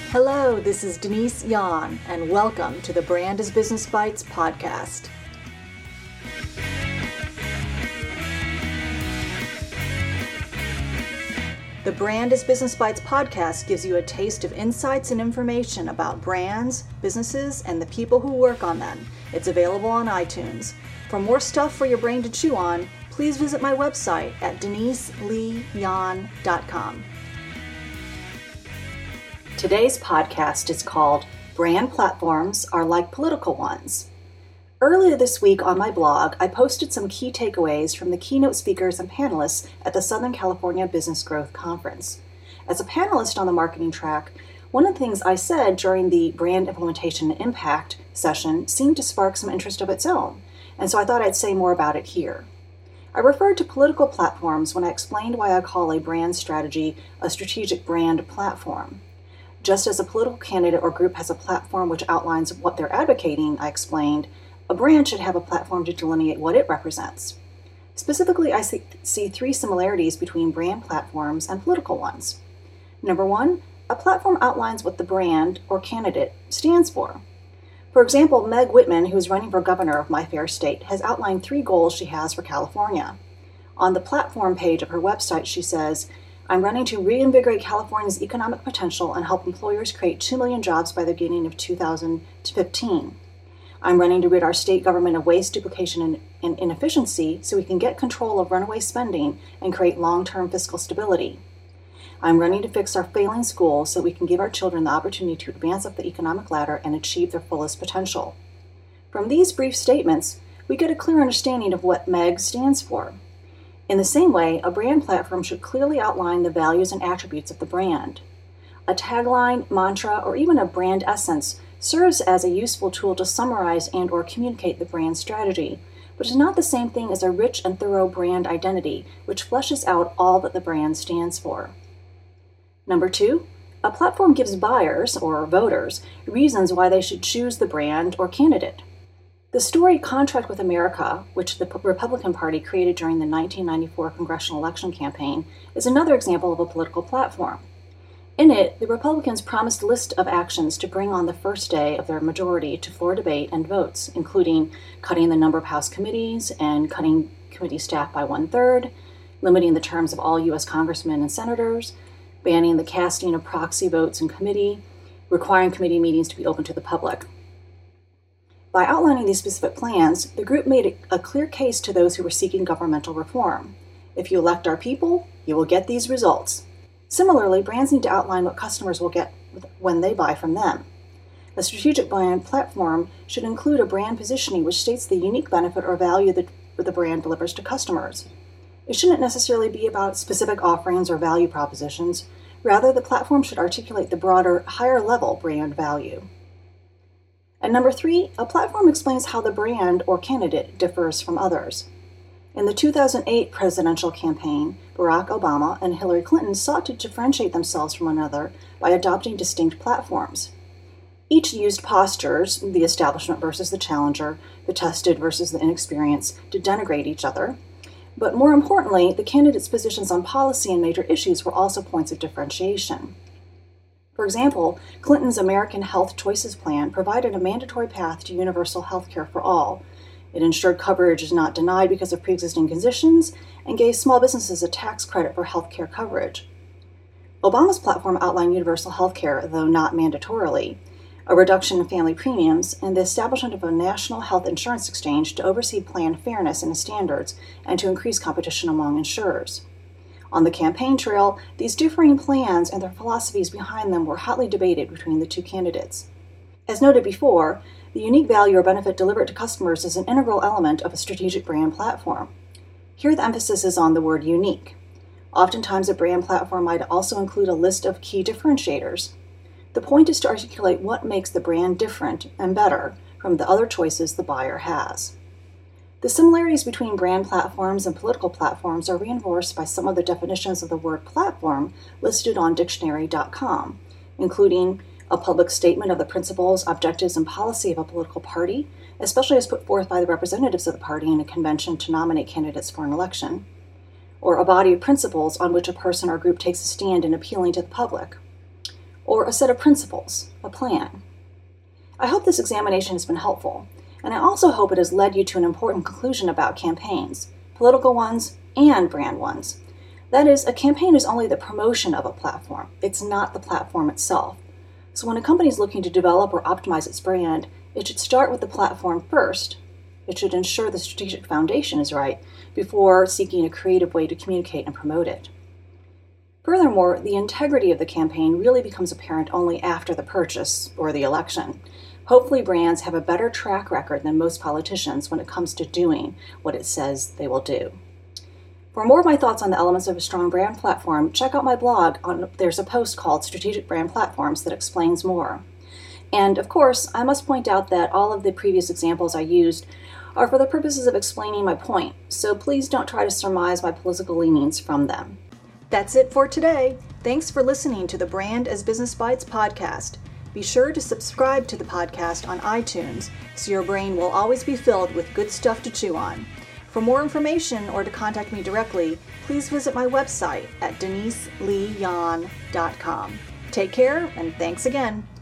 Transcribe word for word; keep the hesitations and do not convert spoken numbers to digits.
Hello, this is Denise Yan, and welcome to the Brand is Business Bites podcast. The Brand is Business Bites podcast gives you a taste of insights and information about brands, businesses, and the people who work on them. It's available on iTunes. For more stuff for your brain to chew on, please visit my website at denise lee yan dot com. Today's podcast is called Brand Platforms Are Like Political Ones. Earlier this week on my blog, I posted some key takeaways from the keynote speakers and panelists at the Southern California Business Growth Conference. As a panelist on the marketing track, one of the things I said during the Brand Implementation and Impact session seemed to spark some interest of its own, and so I thought I'd say more about it here. I referred to political platforms when I explained why I call a brand strategy a strategic brand platform. Just as a political candidate or group has a platform which outlines what they're advocating, I explained, a brand should have a platform to delineate what it represents. Specifically, I see, see three similarities between brand platforms and political ones. Number one, a platform outlines what the brand or candidate stands for. For example, Meg Whitman, who is running for governor of my fair state, has outlined three goals she has for California. On the platform page of her website, she says, I'm running to reinvigorate California's economic potential and help employers create two million jobs by the beginning of two thousand fifteen. I'm running to rid our state government of waste, duplication, and, and inefficiency so we can get control of runaway spending and create long-term fiscal stability. I'm running to fix our failing schools so we can give our children the opportunity to advance up the economic ladder and achieve their fullest potential. From these brief statements, we get a clear understanding of what MEG stands for. In the same way, a brand platform should clearly outline the values and attributes of the brand. A tagline, mantra, or even a brand essence serves as a useful tool to summarize and or communicate the brand strategy, but is not the same thing as a rich and thorough brand identity, which fleshes out all that the brand stands for. Number two, a platform gives buyers, or voters, reasons why they should choose the brand or candidate. The story Contract with America, which the Republican Party created during the nineteen ninety-four congressional election campaign, is another example of a political platform. In it, the Republicans promised a list of actions to bring on the first day of their majority to floor debate and votes, including cutting the number of House committees and cutting committee staff by one-third, limiting the terms of all U S congressmen and senators, banning the casting of proxy votes in committee, requiring committee meetings to be open to the public. By outlining these specific plans, the group made a clear case to those who were seeking governmental reform. If you elect our people, you will get these results. Similarly, brands need to outline what customers will get when they buy from them. A strategic brand platform should include a brand positioning which states the unique benefit or value that the brand delivers to customers. It shouldn't necessarily be about specific offerings or value propositions. Rather, the platform should articulate the broader, higher-level brand value. And number three, a platform explains how the brand or candidate differs from others. In the two thousand eight presidential campaign, Barack Obama and Hillary Clinton sought to differentiate themselves from one another by adopting distinct platforms. Each used postures, the establishment versus the challenger, the tested versus the inexperienced, to denigrate each other. But more importantly, the candidates' positions on policy and major issues were also points of differentiation. For example, Clinton's American Health Choices Plan provided a mandatory path to universal health care for all. It ensured coverage is not denied because of pre-existing conditions and gave small businesses a tax credit for health care coverage. Obama's platform outlined universal health care, though not mandatorily, a reduction in family premiums, and the establishment of a national health insurance exchange to oversee plan fairness and standards and to increase competition among insurers. On the campaign trail, these differing plans and their philosophies behind them were hotly debated between the two candidates. As noted before, the unique value or benefit delivered to customers is an integral element of a strategic brand platform. Here the emphasis is on the word unique. Oftentimes a brand platform might also include a list of key differentiators. The point is to articulate what makes the brand different and better from the other choices the buyer has. The similarities between brand platforms and political platforms are reinforced by some of the definitions of the word platform listed on dictionary dot com, including a public statement of the principles, objectives, and policy of a political party, especially as put forth by the representatives of the party in a convention to nominate candidates for an election, or a body of principles on which a person or group takes a stand in appealing to the public, or a set of principles, a plan. I hope this examination has been helpful, and I also hope it has led you to an important conclusion about campaigns, political ones and brand ones. That is, a campaign is only the promotion of a platform. It's not the platform itself. So when a company is looking to develop or optimize its brand, it should start with the platform first. It should ensure the strategic foundation is right before seeking a creative way to communicate and promote it. Furthermore, the integrity of the campaign really becomes apparent only after the purchase or the election. Hopefully, brands have a better track record than most politicians when it comes to doing what it says they will do. For more of my thoughts on the elements of a strong brand platform, check out my blog. On, there's a post called Strategic Brand Platforms that explains more. And of course, I must point out that all of the previous examples I used are for the purposes of explaining my point, so please don't try to surmise my political leanings from them. That's it for today. Thanks for listening to the Brand as Business Bites podcast. Be sure to subscribe to the podcast on iTunes so your brain will always be filled with good stuff to chew on. For more information or to contact me directly, please visit my website at denise lee yan dot com. Take care, and thanks again.